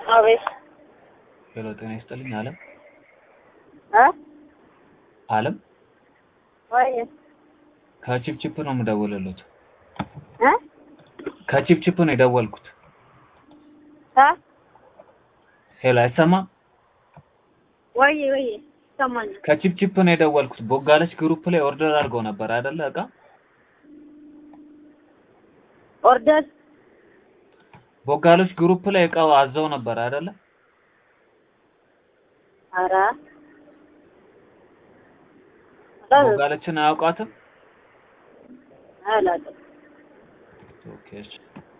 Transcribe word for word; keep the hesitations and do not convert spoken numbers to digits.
አቤት ሄሎ ጤና ይስጥልኝ አለም እ አለም ወይ ከቺፕቺፕ ነው የምደውልልዎት እ ከቺፕቺፕ ነው የደወልኩት እ ሄሎ አይሰማም ወይ ወይ ሰማኝ ከቺፕቺፕ ነው የደወልኩት ቦጋለች ግሩፕ ላይ ኦርደር አድርገው ነበር አይደለ እቃ ኦርደር ቦጋለች ግሩፕ ላይ እቃው አዘው ነበር አይደለ አራ ቦጋለችን አያውቃትም አላውቅም ኦኬ